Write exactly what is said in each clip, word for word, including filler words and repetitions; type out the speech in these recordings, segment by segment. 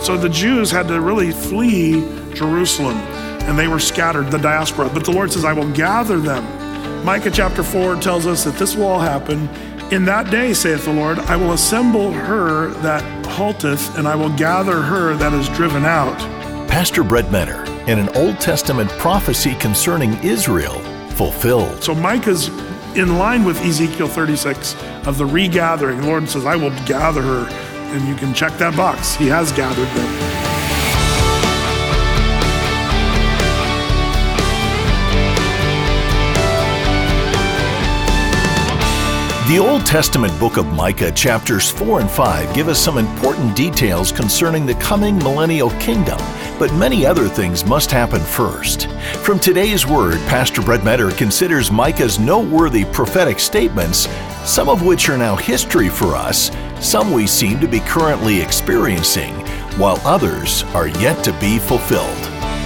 So the Jews had to really flee Jerusalem, and they were scattered, the diaspora. But the Lord says, I will gather them. Micah chapter four tells us that this will all happen. In that day, saith the Lord, I will assemble her that halteth, and I will gather her that is driven out. Pastor Brett Menner and an Old Testament prophecy concerning Israel fulfilled. So Micah's in line with Ezekiel thirty-six of the regathering. The Lord says, I will gather her, and you can check that box. He has gathered them. The Old Testament book of Micah, chapters four and five, give us some important details concerning the coming millennial kingdom, but many other things must happen first. From today's word, Pastor Brett Menner considers Micah's noteworthy prophetic statements, some of which are now history for us, some we seem to be currently experiencing, while others are yet to be fulfilled.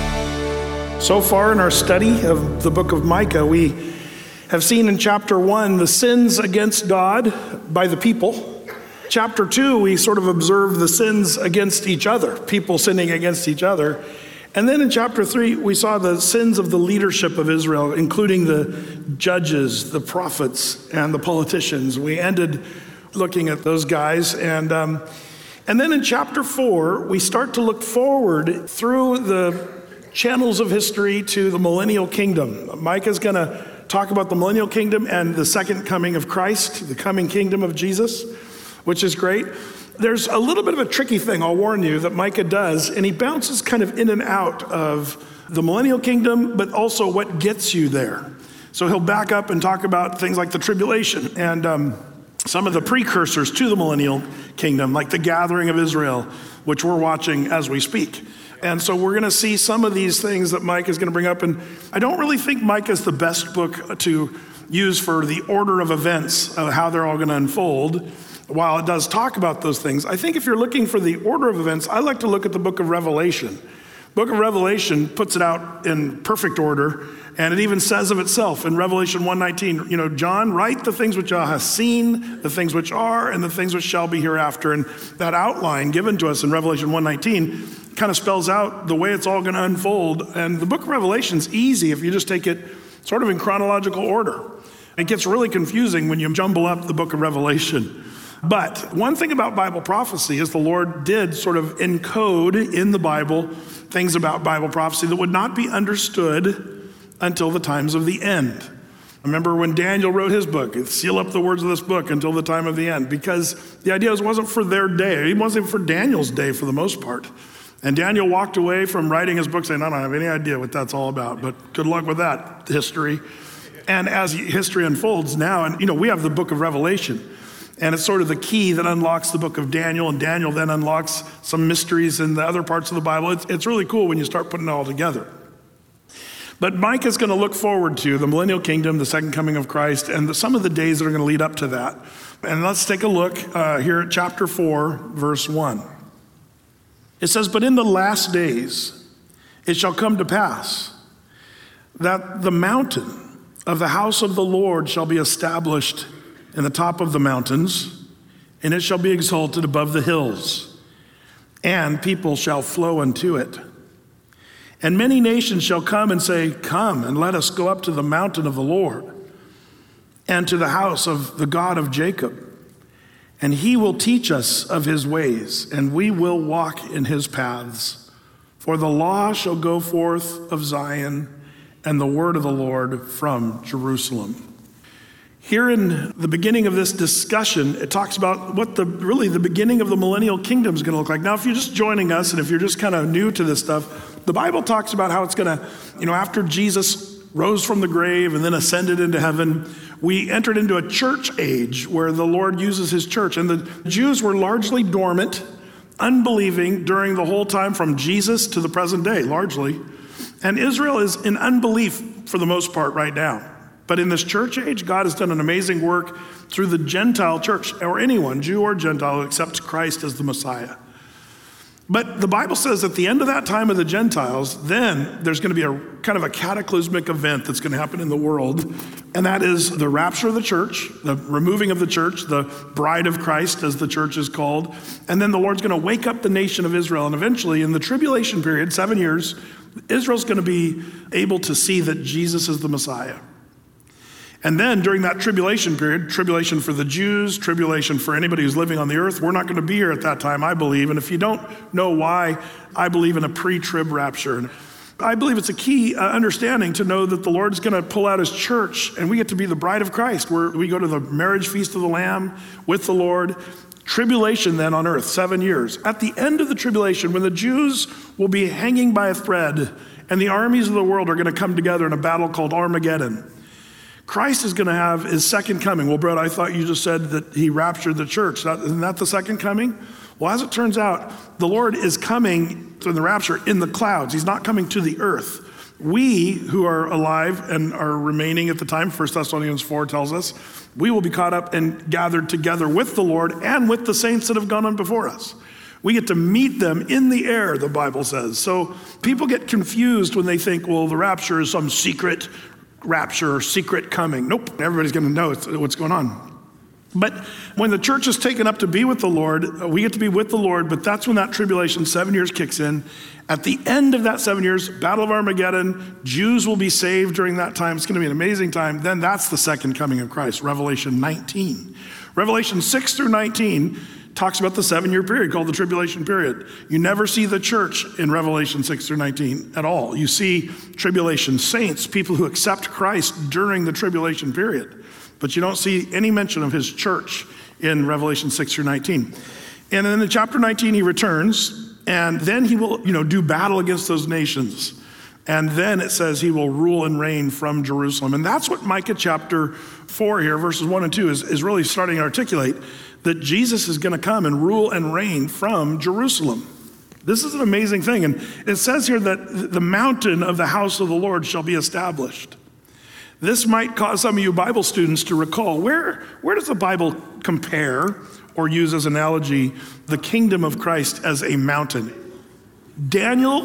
So far in our study of the book of Micah, we have seen in chapter one the sins against God by the people. Chapter two, we sort of observed the sins against each other, people sinning against each other. And then in chapter three, we saw the sins of the leadership of Israel, including the judges, the prophets, and the politicians. We ended looking at those guys. And, um, and then in chapter four, we start to look forward through the channels of history to the millennial kingdom. Micah's going to talk about the millennial kingdom and the second coming of Christ, the coming kingdom of Jesus, which is great. There's a little bit of a tricky thing, I'll warn you, that Micah does, and he bounces kind of in and out of the millennial kingdom, but also what gets you there. So he'll back up and talk about things like the tribulation and um, some of the precursors to the millennial kingdom, like the gathering of Israel, which we're watching as we speak. And so we're going to see some of these things that Micah is going to bring up. And I don't really think Micah is the best book to use for the order of events of how they're all going to unfold. While it does talk about those things, I think if you're looking for the order of events, I like to look at the book of Revelation. Book of Revelation puts it out in perfect order, and it even says of itself in Revelation one nineteen, you know, John, write the things which thou hast seen, the things which are, and the things which shall be hereafter. And that outline given to us in Revelation one nineteen kind of spells out the way it's all going to unfold. And the book of Revelation is easy if you just take it sort of in chronological order. It gets really confusing when you jumble up the book of Revelation. But one thing about Bible prophecy is the Lord did sort of encode in the Bible things about Bible prophecy that would not be understood until the times of the end. Remember when Daniel wrote his book, seal up the words of this book until the time of the end, because the idea was it wasn't for their day. It wasn't for Daniel's day for the most part. And Daniel walked away from writing his book saying, I don't have any idea what that's all about, but good luck with that history. And as history unfolds now, and you know, we have the book of Revelation, and it's sort of the key that unlocks the book of Daniel, and Daniel then unlocks some mysteries in the other parts of the Bible. It's, it's really cool when you start putting it all together. But Micah is going to look forward to the millennial kingdom, the second coming of Christ, and the, some of the days that are going to lead up to that. And let's take a look uh, here at chapter four, verse one. It says, but in the last days it shall come to pass that the mountain of the house of the Lord shall be established in the top of the mountains, and it shall be exalted above the hills, and people shall flow unto it. And many nations shall come and say, come and let us go up to the mountain of the Lord and to the house of the God of Jacob. And he will teach us of his ways, and we will walk in his paths. For the law shall go forth of Zion, and the word of the Lord from Jerusalem. Here in the beginning of this discussion, it talks about what the really the beginning of the millennial kingdom is going to look like. Now, if you're just joining us, and if you're just kind of new to this stuff, the Bible talks about how it's going to, you know, after Jesus rose from the grave and then ascended into heaven, we entered into a church age where the Lord uses his church. And the Jews were largely dormant, unbelieving during the whole time from Jesus to the present day, largely. And Israel is in unbelief for the most part right now. But in this church age, God has done an amazing work through the Gentile church, or anyone, Jew or Gentile, who accepts Christ as the Messiah. But the Bible says at the end of that time of the Gentiles, then there's going to be a kind of a cataclysmic event that's going to happen in the world. And that is the rapture of the church, the removing of the church, the bride of Christ, as the church is called. And then the Lord's going to wake up the nation of Israel. And eventually, in the tribulation period, seven years, Israel's going to be able to see that Jesus is the Messiah. And then during that tribulation period, tribulation for the Jews, tribulation for anybody who's living on the earth, we're not going to be here at that time, I believe. And if you don't know why, I believe in a pre-trib rapture. And I believe it's a key uh, understanding to know that the Lord's going to pull out his church and we get to be the bride of Christ, where we go to the marriage feast of the Lamb with the Lord. Tribulation then on earth, seven years. At the end of the tribulation, when the Jews will be hanging by a thread and the armies of the world are going to come together in a battle called Armageddon, Christ is going to have his second coming. Well, Brett, I thought you just said that he raptured the church. That, isn't that the second coming? Well, as it turns out, the Lord is coming to the rapture in the clouds. He's not coming to the earth. We who are alive and are remaining at the time, First Thessalonians four tells us, we will be caught up and gathered together with the Lord and with the saints that have gone on before us. We get to meet them in the air, the Bible says. So people get confused when they think, well, the rapture is some secret rapture or secret coming. Nope, everybody's going to know what's going on. But when the church is taken up to be with the Lord, we get to be with the Lord, but that's when that tribulation, seven years kicks in. At the end of that seven years, Battle of Armageddon, Jews will be saved during that time. It's going to be an amazing time. Then that's the second coming of Christ, Revelation nineteen. Revelation six through nineteen talks about the seven-year period called the tribulation period. You never see the church in Revelation six through nineteen at all. You see tribulation saints, people who accept Christ during the tribulation period. But you don't see any mention of his church in Revelation six through nineteen. And then in chapter nineteen, he returns, and then he will, you know, do battle against those nations. And then it says he will rule and reign from Jerusalem. And that's what Micah chapter four here, verses one and two, is, is really starting to articulate, that Jesus is going to come and rule and reign from Jerusalem. This is an amazing thing. And it says here that the mountain of the house of the Lord shall be established. This might cause some of you Bible students to recall, where, where does the Bible compare or use as analogy the kingdom of Christ as a mountain? Daniel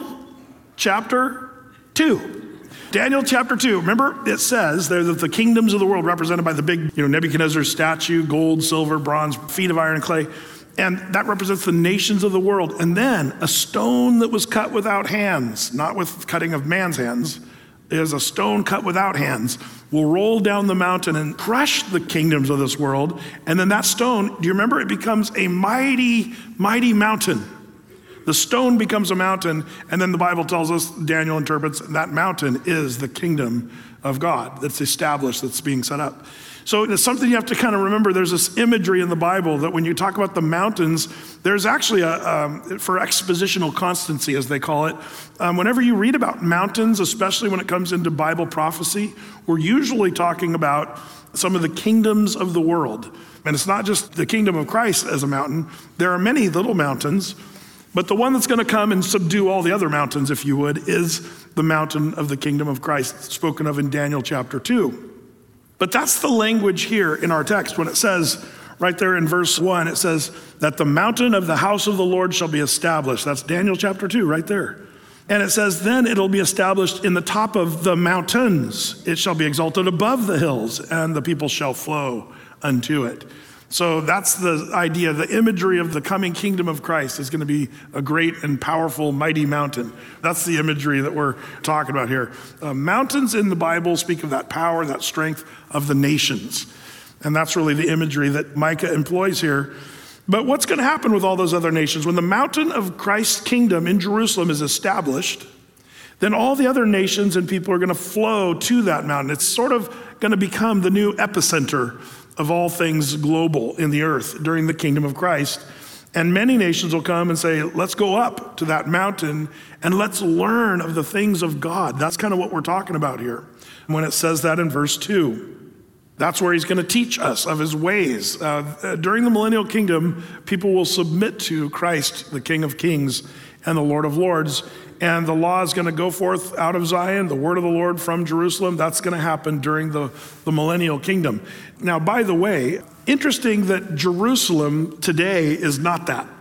chapter two. Daniel chapter two, remember it says there that the kingdoms of the world represented by the big, you know, Nebuchadnezzar's statue, gold, silver, bronze, feet of iron and clay. And that represents the nations of the world. And then a stone that was cut without hands, not with cutting of man's hands, is a stone cut without hands, will roll down the mountain and crush the kingdoms of this world. And then that stone, do you remember? It becomes a mighty, mighty mountain. The stone becomes a mountain, and then the Bible tells us, Daniel interprets, that mountain is the kingdom of God that's established, that's being set up. So it's something you have to kind of remember. There's this imagery in the Bible that when you talk about the mountains, there's actually a, um, for expositional constancy, as they call it. Um, whenever you read about mountains, especially when it comes into Bible prophecy, we're usually talking about some of the kingdoms of the world. And it's not just the kingdom of Christ as a mountain. There are many little mountains, but the one that's going to come and subdue all the other mountains, if you would, is the mountain of the kingdom of Christ, spoken of in Daniel chapter two. But that's the language here in our text when it says, right there in verse one, it says that the mountain of the house of the Lord shall be established. That's Daniel chapter two, right there. And it says, then it'll be established in the top of the mountains. It shall be exalted above the hills, and the people shall flow unto it. So that's the idea. The imagery of the coming kingdom of Christ is going to be a great and powerful, mighty mountain. That's the imagery that we're talking about here. Uh, mountains in the Bible speak of that power, that strength of the nations. And that's really the imagery that Micah employs here. But what's going to happen with all those other nations? When the mountain of Christ's kingdom in Jerusalem is established, then all the other nations and people are going to flow to that mountain. It's sort of going to become the new epicenter of all things global in the earth during the kingdom of Christ. And many nations will come and say, let's go up to that mountain and let's learn of the things of God. That's kind of what we're talking about here when it says that in verse two. That's where he's going to teach us of his ways. Uh, during the millennial kingdom, people will submit to Christ, the King of Kings and the Lord of Lords. And the law is going to go forth out of Zion, the word of the Lord from Jerusalem. That's going to happen during the, the millennial kingdom. Now, by the way, interesting that Jerusalem today is not that.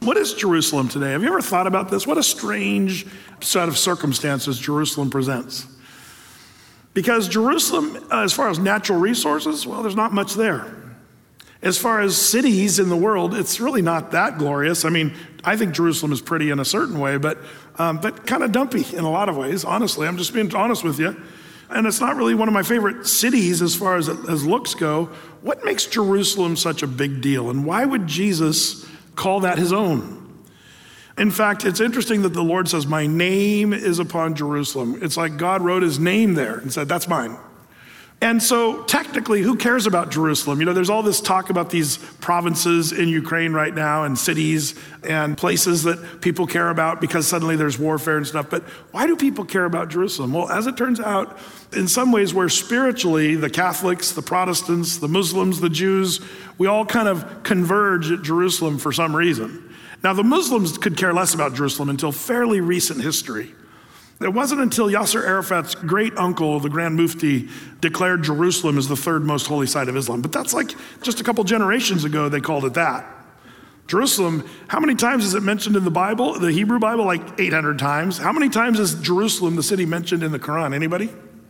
What is Jerusalem today? Have you ever thought about this? What a strange set of circumstances Jerusalem presents. Because Jerusalem, uh, as far as natural resources, well, there's not much there. As far as cities in the world, it's really not that glorious. I mean, I think Jerusalem is pretty in a certain way, but um, but kind of dumpy in a lot of ways, honestly. I'm just being honest with you. And it's not really one of my favorite cities as far as, as looks go. What makes Jerusalem such a big deal? And why would Jesus call that his own? In fact, it's interesting that the Lord says, my name is upon Jerusalem. It's like God wrote his name there and said, that's mine. And so technically, who cares about Jerusalem? You know, there's all this talk about these provinces in Ukraine right now and cities and places that people care about because suddenly there's warfare and stuff. But why do people care about Jerusalem? Well, as it turns out, in some ways where spiritually the Catholics, the Protestants, the Muslims, the Jews, we all kind of converge at Jerusalem for some reason. Now, the Muslims could care less about Jerusalem until fairly recent history. It wasn't until Yasser Arafat's great uncle, the Grand Mufti, declared Jerusalem as the third most holy site of Islam. But that's like just a couple generations ago, they called it that. Jerusalem, how many times is it mentioned in the Bible, the Hebrew Bible? Like eight hundred times. How many times is Jerusalem, the city, mentioned in the Quran? Anybody?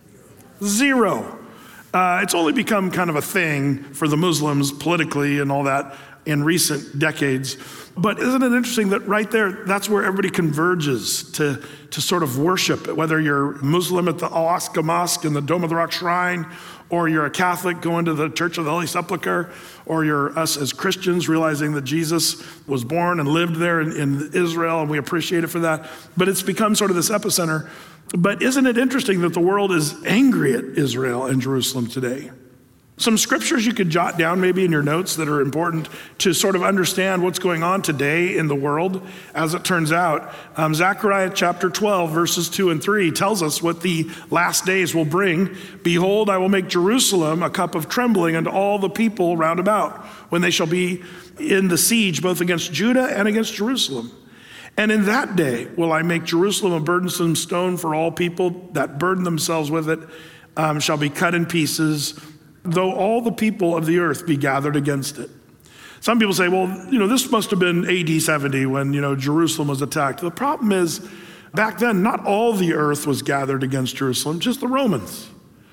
Zero. Uh, it's only become kind of a thing for the Muslims politically and all that in recent decades. But isn't it interesting that right there, that's where everybody converges to, to sort of worship, whether you're Muslim at the Al-Aqsa Mosque and the Dome of the Rock Shrine, or you're a Catholic going to the Church of the Holy Sepulchre, or you're us as Christians realizing that Jesus was born and lived there in, in Israel, and we appreciate it for that. But it's become sort of this epicenter. But isn't it interesting that the world is angry at Israel and Jerusalem today? Some scriptures you could jot down maybe in your notes that are important to sort of understand what's going on today in the world. As it turns out, um, Zechariah chapter twelve, verses two and three tells us what the last days will bring. Behold, I will make Jerusalem a cup of trembling unto all the people round about, when they shall be in the siege both against Judah and against Jerusalem. And in that day will I make Jerusalem a burdensome stone for all people that burden themselves with it, um, shall be cut in pieces, though all the people of the earth be gathered against it. Some people say, well, you know, this must have been A D seventy when, you know, Jerusalem was attacked. The problem is, back then, not all the earth was gathered against Jerusalem, just the Romans.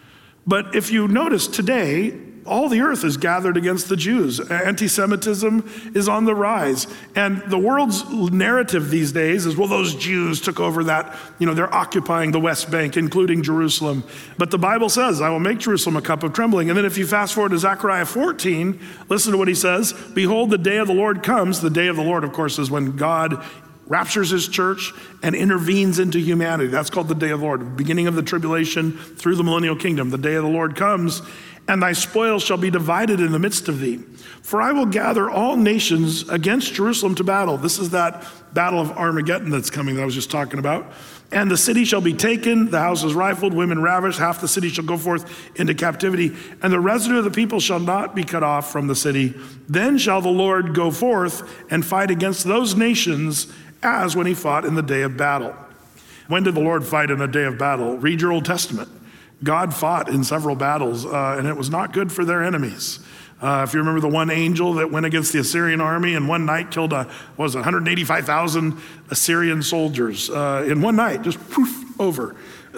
But if you notice today, all the earth is gathered against the Jews. Anti-Semitism is on the rise. And the world's narrative these days is, well, those Jews took over that, you know, they're occupying the West Bank, including Jerusalem. But the Bible says, I will make Jerusalem a cup of trembling. And then if you fast forward to Zechariah fourteen, listen to what he says. Behold, the day of the Lord comes. The day of the Lord, of course, is when God raptures his church and intervenes into humanity. That's called the day of the Lord. Beginning of the tribulation through the millennial kingdom. The day of the Lord comes, and thy spoils shall be divided in the midst of thee. For I will gather all nations against Jerusalem to battle. This is that battle of Armageddon that's coming that I was just talking about. And the city shall be taken, the houses rifled, women ravished, half the city shall go forth into captivity, and the residue of the people shall not be cut off from the city. Then shall the Lord go forth and fight against those nations as when he fought in the day of battle. When did the Lord fight in a day of battle? Read your Old Testament. God fought in several battles, uh, and it was not good for their enemies. Uh, if you remember the one angel that went against the Assyrian army and one night killed, a, what was it, one hundred eighty-five thousand Assyrian soldiers uh, in one night, just poof, over.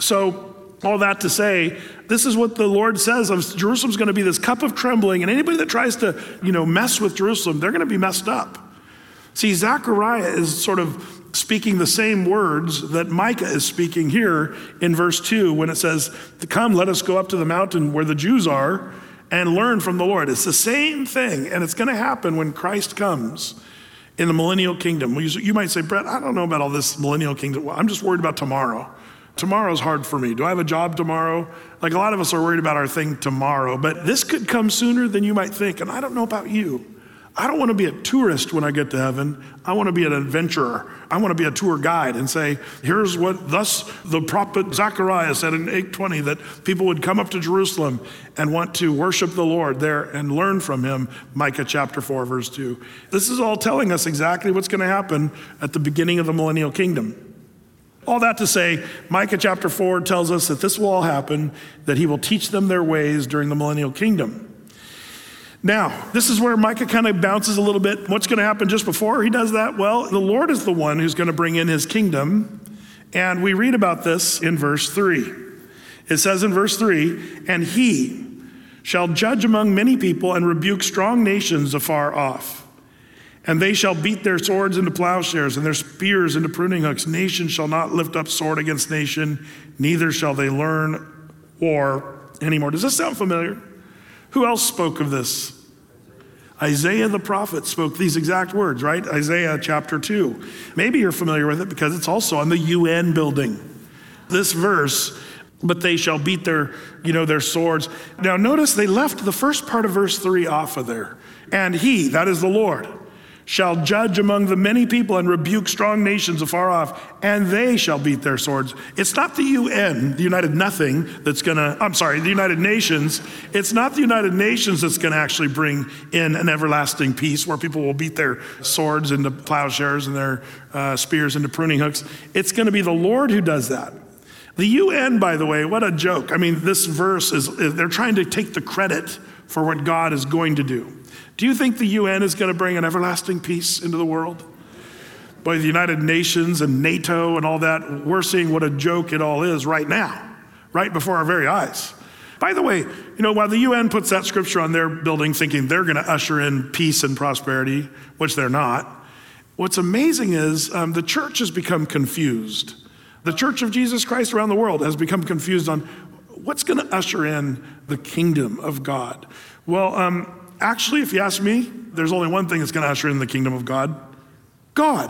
So all that to say, this is what the Lord says of Jerusalem's going to be this cup of trembling, and anybody that tries to, you know, mess with Jerusalem, they're going to be messed up. See, Zechariah is sort of speaking the same words that Micah is speaking here in verse two when it says, come, let us go up to the mountain where the Jews are and learn from the Lord. It's the same thing, and it's going to happen when Christ comes in the millennial kingdom. You might say, Brett, I don't know about all this millennial kingdom. Well, I'm just worried about tomorrow. Tomorrow's hard for me. Do I have a job tomorrow? Like a lot of us are worried about our thing tomorrow, but this could come sooner than you might think, and I don't know about you. I don't want to be a tourist when I get to heaven. I want to be an adventurer. I want to be a tour guide and say, here's what thus the prophet Zechariah said in eight twenty, that people would come up to Jerusalem and want to worship the Lord there and learn from him, Micah chapter four, verse two. This is all telling us exactly what's going to happen at the beginning of the millennial kingdom. All that to say, Micah chapter four tells us that this will all happen, that he will teach them their ways during the millennial kingdom. Now, this is where Micah kind of bounces a little bit. What's going to happen just before he does that? Well, the Lord is the one who's going to bring in his kingdom. And we read about this in verse three. It says in verse three, and he shall judge among many people and rebuke strong nations afar off. And they shall beat their swords into plowshares and their spears into pruning hooks. Nation shall not lift up sword against nation, neither shall they learn war anymore. Does this sound familiar? Who else spoke of this? Isaiah the prophet spoke these exact words, right? Isaiah chapter two. Maybe you're familiar with it because it's also on the U N building. This verse, but they shall beat their, you know, their swords. Now notice they left the first part of verse three off of there. And he, that is the Lord, shall judge among the many people and rebuke strong nations afar off, and they shall beat their swords. It's not the U N, the United Nothing, that's gonna, I'm sorry, the United Nations. It's not the United Nations that's gonna actually bring in an everlasting peace where people will beat their swords into plowshares and their uh, spears into pruning hooks. It's gonna be the Lord who does that. The U N, by the way, what a joke. I mean, this verse is, they're trying to take the credit for what God is going to do. Do you think the U N is going to bring an everlasting peace into the world? Boy, the United Nations and NATO and all that, we're seeing what a joke it all is right now, right before our very eyes. By the way, you know, while the U N puts that scripture on their building thinking they're going to usher in peace and prosperity, which they're not, what's amazing is um, the church has become confused. The Church of Jesus Christ around the world has become confused on what's going to usher in the kingdom of God. Well, um, Actually, if you ask me, there's only one thing that's going to usher in the kingdom of God. God.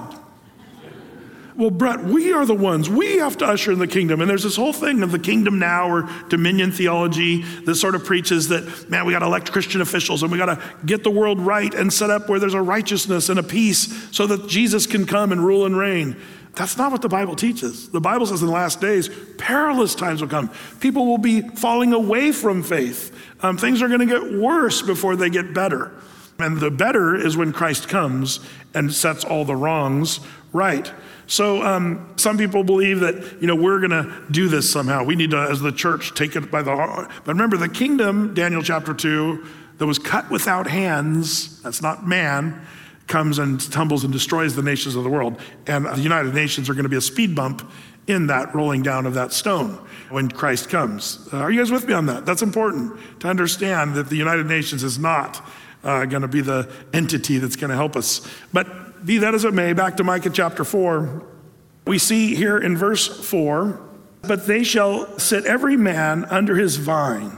Well, Brett, we are the ones. We have to usher in the kingdom. And there's this whole thing of the kingdom now or dominion theology that sort of preaches that, man, we got to elect Christian officials and we got to get the world right and set up where there's a righteousness and a peace so that Jesus can come and rule and reign. That's not what the Bible teaches. The Bible says in the last days, perilous times will come. People will be falling away from faith. Um, things are going to get worse before they get better. And the better is when Christ comes and sets all the wrongs right. So um, some people believe that, you know, we're going to do this somehow. We need to, as the church, take it by the heart. But remember, the kingdom, Daniel chapter two, that was cut without hands, that's not man, comes and tumbles and destroys the nations of the world. And the United Nations are going to be a speed bump in that rolling down of that stone when Christ comes. Uh, are you guys with me on that? That's important to understand that the United Nations is not uh, going to be the entity that's going to help us. But be that as it may, back to Micah chapter four, we see here in verse four, but they shall sit every man under his vine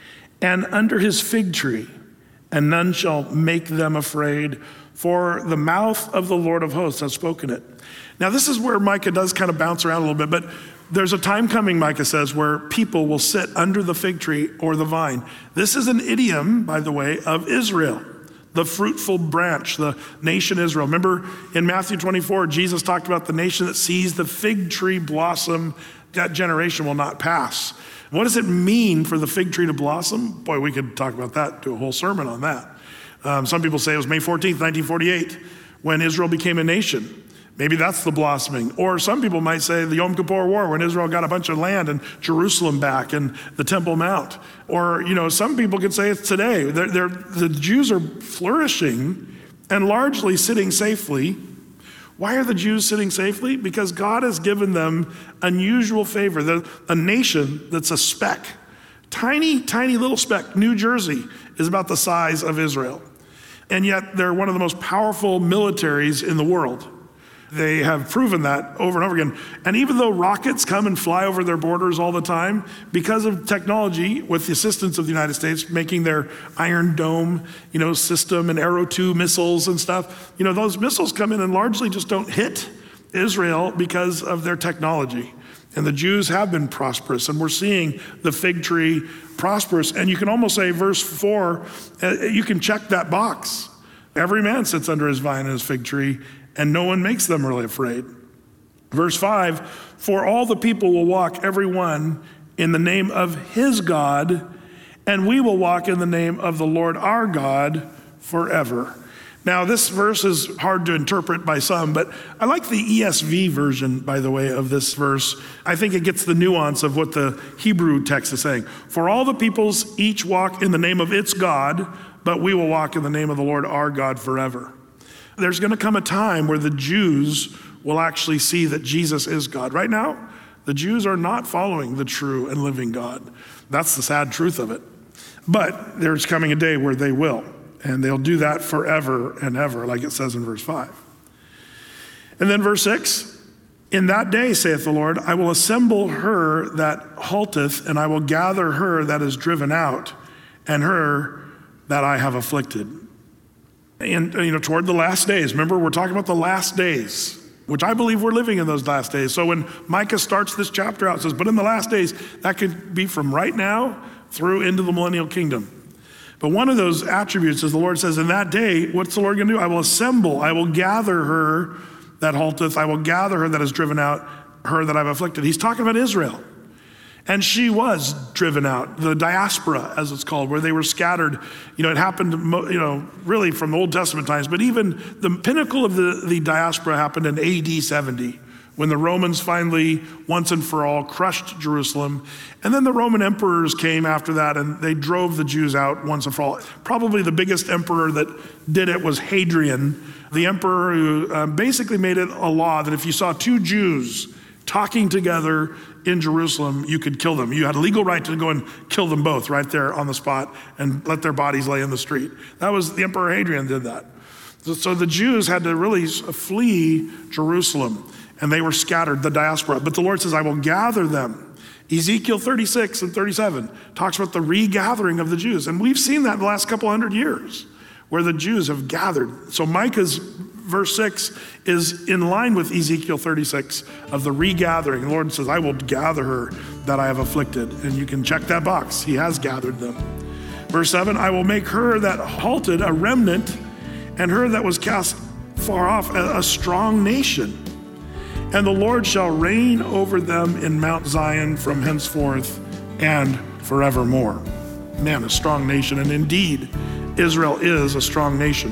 and under his fig tree, and none shall make them afraid, for the mouth of the Lord of hosts has spoken it. Now, this is where Micah does kind of bounce around a little bit, but there's a time coming, Micah says, where people will sit under the fig tree or the vine. This is an idiom, by the way, of Israel, the fruitful branch, the nation Israel. Remember in Matthew twenty-four, Jesus talked about the nation that sees the fig tree blossom, that generation will not pass. What does it mean for the fig tree to blossom? Boy, we could talk about that, do a whole sermon on that. Um, some people say it was May fourteenth, nineteen forty-eight, when Israel became a nation. Maybe that's the blossoming. Or some people might say the Yom Kippur War, when Israel got a bunch of land and Jerusalem back and the Temple Mount. Or, you know, some people could say it's today. They're, they're, the Jews are flourishing and largely sitting safely. Why are the Jews sitting safely? Because God has given them unusual favor. They're a nation that's a speck. Tiny, tiny little speck. New Jersey is about the size of Israel. And yet they're one of the most powerful militaries in the world. They have proven that over and over again. And even though rockets come and fly over their borders all the time, because of technology, with the assistance of the United States, making their Iron Dome, you know, system and Arrow two missiles and stuff, you know, those missiles come in and largely just don't hit Israel because of their technology. And the Jews have been prosperous, and we're seeing the fig tree prosperous. And you can almost say, verse four, uh, you can check that box. Every man sits under his vine and his fig tree, and no one makes them really afraid. Verse five, for all the people will walk, every one, in the name of his God, and we will walk in the name of the Lord our God forever. Now, this verse is hard to interpret by some, but I like the E S V version, by the way, of this verse. I think it gets the nuance of what the Hebrew text is saying. For all the peoples each walk in the name of its God, but we will walk in the name of the Lord our God forever. There's going to come a time where the Jews will actually see that Jesus is God. Right now, the Jews are not following the true and living God. That's the sad truth of it. But there's coming a day where they will, and they'll do that forever and ever, like it says in verse five. And then verse six, in that day, saith the Lord, I will assemble her that halteth, and I will gather her that is driven out, and her that I have afflicted. And, you know, toward the last days, remember, we're talking about the last days, which I believe we're living in those last days. So when Micah starts this chapter out, it says, but in the last days, that could be from right now through into the millennial kingdom. But one of those attributes is the Lord says, in that day, what's the Lord going to do? I will assemble, I will gather her that halteth, I will gather her that is driven out, her that I've afflicted. He's talking about Israel. And she was driven out, the diaspora, as it's called, where they were scattered. You know, it happened, you know, really from the Old Testament times, but even the pinnacle of the, the diaspora happened in A D seventy, when the Romans finally, once and for all, crushed Jerusalem. And then the Roman emperors came after that, and they drove the Jews out once and for all. Probably the biggest emperor that did it was Hadrian, the emperor who uh, basically made it a law that if you saw two Jews talking together in Jerusalem, you could kill them. You had a legal right to go and kill them both right there on the spot and let their bodies lay in the street. That was, the Emperor Hadrian did that. So, so the Jews had to really flee Jerusalem, and they were scattered, the diaspora. But the Lord says, I will gather them. Ezekiel thirty-six and thirty-seven talks about the regathering of the Jews. And we've seen that in the last couple hundred years, where the Jews have gathered. So Micah's verse six is in line with Ezekiel thirty-six of the regathering. The Lord says, I will gather her that I have afflicted. And you can check that box. He has gathered them. Verse seven, I will make her that halted a remnant, and her that was cast far off a, a strong nation. And the Lord shall reign over them in Mount Zion from henceforth and forevermore. Man, a strong nation. And indeed, Israel is a strong nation.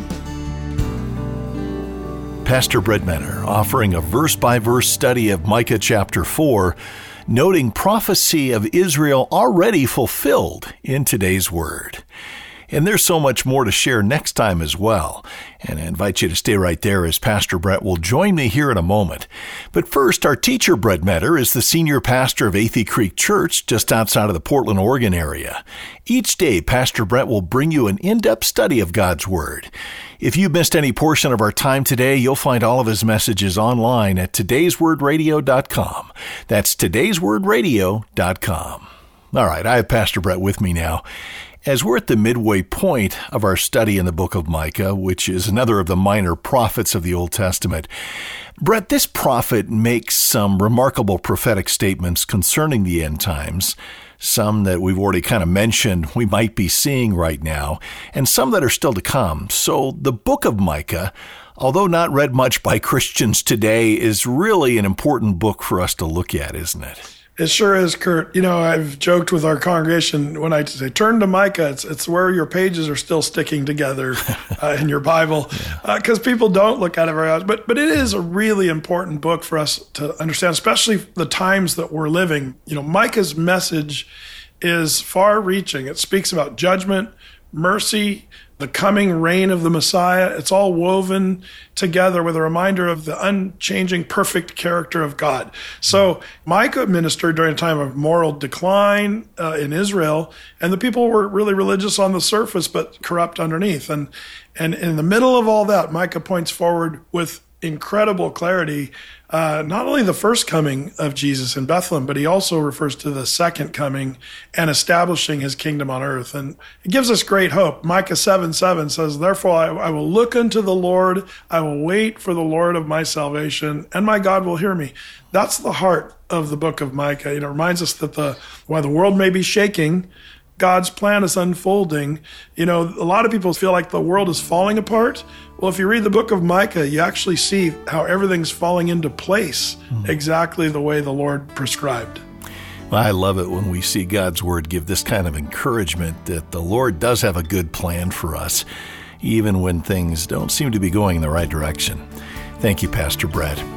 Pastor Brett Menner offering a verse-by-verse study of Micah chapter four, noting prophecy of Israel already fulfilled in today's word. And there's so much more to share next time as well. And I invite you to stay right there as Pastor Brett will join me here in a moment. But first, our teacher, Brett Menner, is the senior pastor of Athey Creek Church just outside of the Portland, Oregon area. Each day, Pastor Brett will bring you an in-depth study of God's Word. If you missed any portion of our time today, you'll find all of his messages online at todays word radio dot com. That's todays word radio dot com. All right, I have Pastor Brett with me now. As we're at the midway point of our study in the book of Micah, which is another of the minor prophets of the Old Testament, Brett, this prophet makes some remarkable prophetic statements concerning the end times, some that we've already kind of mentioned we might be seeing right now, and some that are still to come. So the book of Micah, although not read much by Christians today, is really an important book for us to look at, isn't it? It sure is, Kurt. You know, I've joked with our congregation when I say, turn to Micah, it's, it's where your pages are still sticking together uh, in your Bible, because yeah. uh, people don't look at it very much. But, but it is a really important book for us to understand, especially the times that we're living. You know, Micah's message is far-reaching. It speaks about judgment, mercy, the coming reign of the Messiah. It's all woven together with a reminder of the unchanging, perfect character of God. So Micah ministered during a time of moral decline uh, in Israel, and the people were really religious on the surface, but corrupt underneath. And, and in the middle of all that, Micah points forward with incredible clarity, uh, not only the first coming of Jesus in Bethlehem, but he also refers to the second coming and establishing his kingdom on earth. And it gives us great hope. Micah seven seven says, therefore I, I will look unto the Lord, I will wait for the Lord of my salvation, and my God will hear me. That's the heart of the book of Micah. You know, it reminds us that the while the world may be shaking, God's plan is unfolding. You know, a lot of people feel like the world is falling apart. Well, if you read the book of Micah, you actually see how everything's falling into place mm-hmm. exactly the way the Lord prescribed. Well, I love it when we see God's word give this kind of encouragement that the Lord does have a good plan for us, even when things don't seem to be going in the right direction. Thank you, Pastor Brett.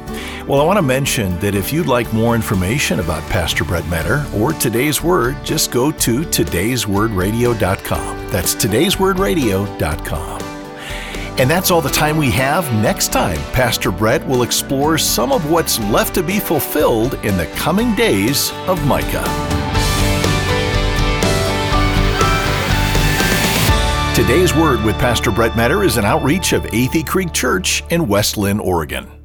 Well, I want to mention that if you'd like more information about Pastor Brett Meador or Today's Word, just go to todays word radio dot com. That's todays word radio dot com. And that's all the time we have. Next time, Pastor Brett will explore some of what's left to be fulfilled in the coming days of Micah. Today's Word with Pastor Brett Meador is an outreach of Athey Creek Church in West Linn, Oregon.